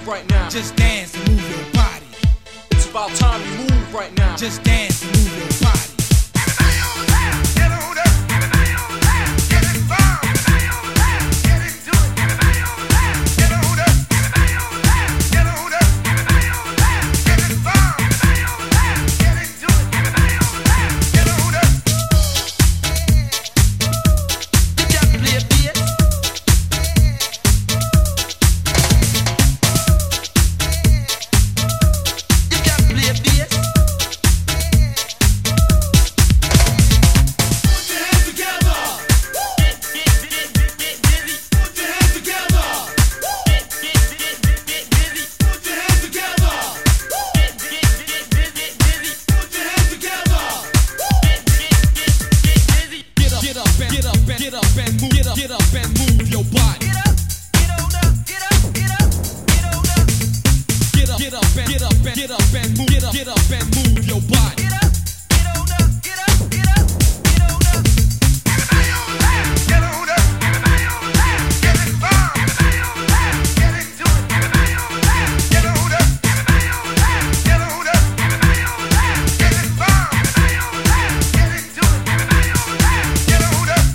move right now. Just dance and move your body. It's about time you move right now. Just dance and move your body. Everybody on that, get on up. Everybody on that, get involved. Everybody on that, get into it. Everybody on that, get on up. Everybody on that, get on up. Everybody on that, get involved. Everybody on that, get into it. Everybody on that, get on up. You got to play a beat. You got to play a beat. Get up and move your body. Get up, get on up, get up, get up, get on up. Get up and move your body. Get up, get on up, get up, get up, get on up. Everybody on that, get on up. Everybody on that, get involved. Everybody on that, get into it. Everybody on that, get on up. Everybody on that, get on up. Everybody on that, get involved. Everybody on that, get into it. Everybody on that, get on up.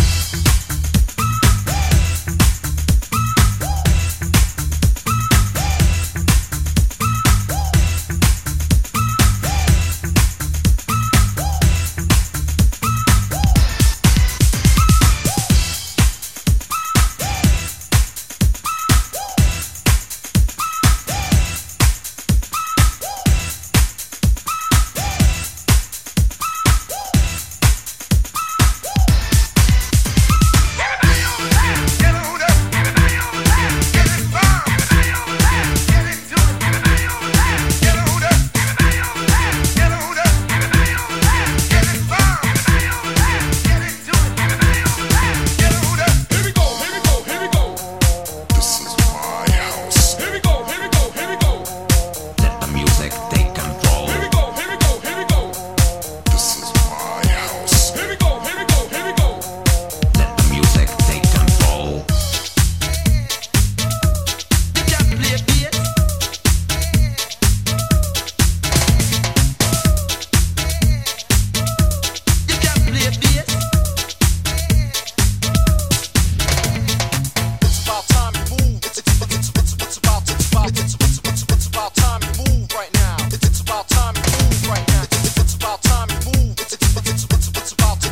Everybody on that, get on up. Everybody on that, get involved. Everybody on that, get into it. Everybody on that, get on up. Everybody on that, get on up. Everybody on that, get involved. Everybody on that, get into it. Everybody on that, get on up. Here we go, here we go, here we go. This is my house. Here we go, here we go, here we go. Let the music take control. Here we go, here we go, here we go. This is my house. Here we go, here we go, here we go. Let the music take control. You got to play a beat. You got to play a beat. It's about time you move. It's about time you move right now. It's about time you move right now. It's about time you move. It's about time you move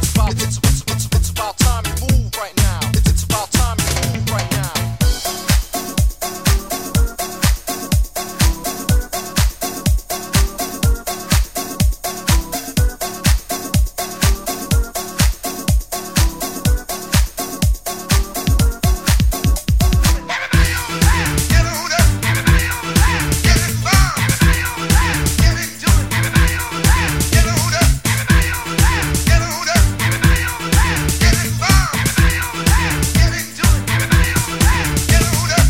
right now. It's about time you move right now. Everybody on that, get on up. Everybody on that, get involved. Everybody on that, get into it. Everybody on that, get on up. Everybody on that, get on up. Everybody on that, get involved. Everybody on that, get into it. Everybody on that, get on up.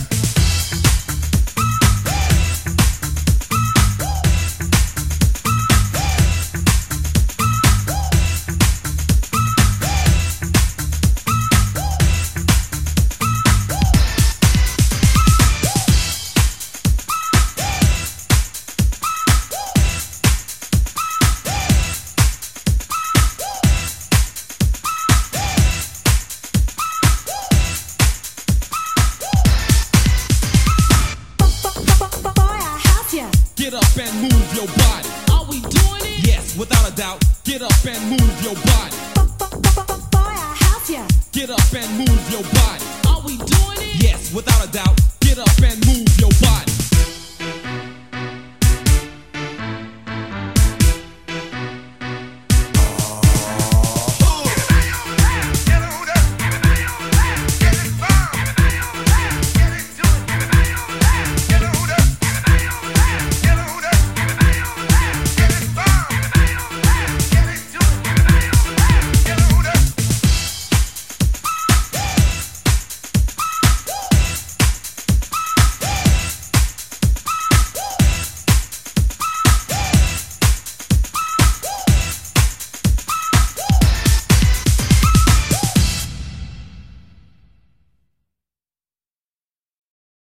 Get up and move your body. Are we doing it? Yes, without a doubt. Get up and move your body. Get up and move your body. Are we doing it? Yes, without a doubt. Get up and move your body.